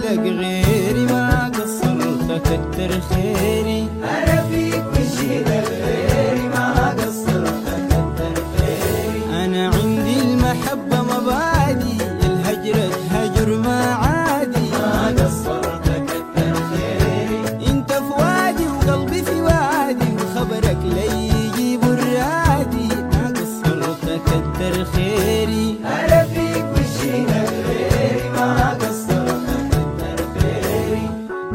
وشيلك غيري ما قصرت كتر خيري. أنا فيك وشيلك غيري ما قصرت كتر خيري. أنا عندي المحبة مبادي الهجر هجر ما عادي ما قصرت كتر خيري. انت في وادي وقلبي في وادي وخبرك لي يجيب الرادي ما قصرت كتر خيري. أنا فيك وشيلك غيري ما قصرت كتر خيري.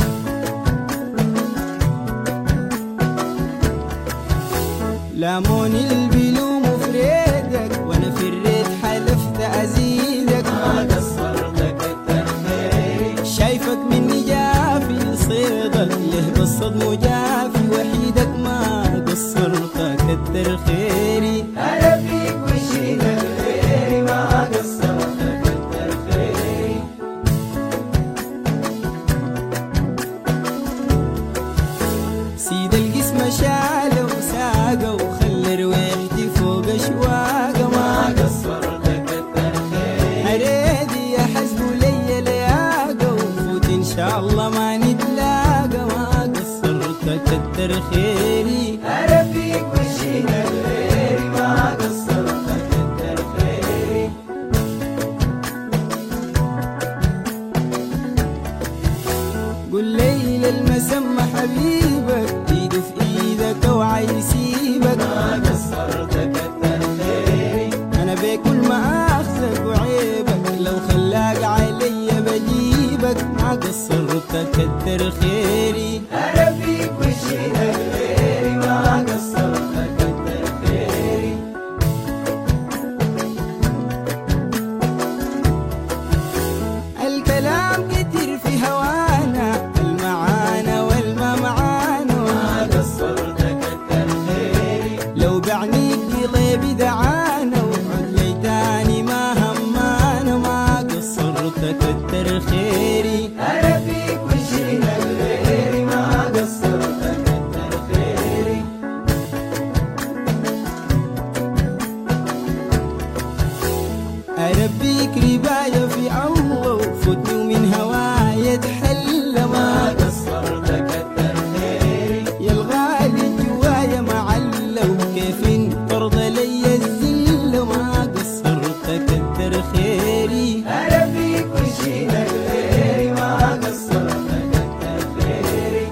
لاموني البلوم وفريدك وانا في الريت حلفت ازيدك ما قصرت كتر خيري. شايفك مني جافي صيدك له بالصدم جافي وحيدك ما قصرت كتر خيري. أنا فيك وشيلك غيري ما قصرت كتر خيري. سيد القسم شاله وساقه وخلى رويحتي فوق اشواقه ما ما قصرت كتر خيري. هريدي يا حزب لي لياقه وفوت ان شاء الله ما نتلاقى ما قصرت كتر خيري. أنا فيك وشيلك غيري ما قصرت كتر خيري. قل لي للمسمى حبيبك ايده في ايدك وعيسيبك ما قصرت كتر خيري. انا بكل ما اخذك وعيبك لو خلاك علي بجيبك ما قصرت كتر خيري. أنا فيك وشيلك غيري ما قصرت كتر خيري. الكلام كتير في هوانا المعانا والما معانا ما قصرت كتر خيري. لو بعنيك قلبي دعانا وعد لي تاني ما همانا ما قصرت كتر خيري. أنا فيك وشيلك غيري ما قصرت كتر خيري. أربيك رباية في الله وفوتني ومن هوايا تحلى ما ما قصرت كتر خيري. يا الغالي جوايا معلى وكيف انت ترضى لي الذل ما قصرت كتر خيري. أنا فيك وشيلك غيري ما قصرت كتر خيري.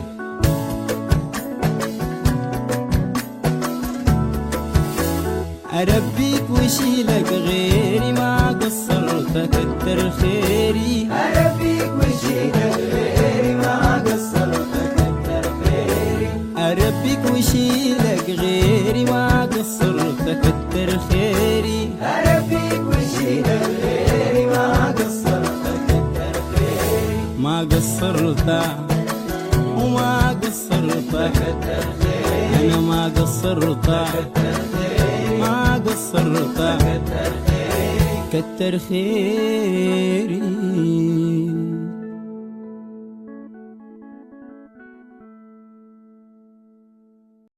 أربيك وشيلك غيري ما قصرت كتر خيري. أنا فيك وشيلك غيري ما قصرت كتر خيري. أربيك وشيلك غيري ما قصرت كتر خيري. أنا فيك وشيلك غيري ما قصرت كتر خيري. ما قصرت وما قصرت كتر خيري. أنا ما قصرت ما قصرت كتر خيري. كتر خيري.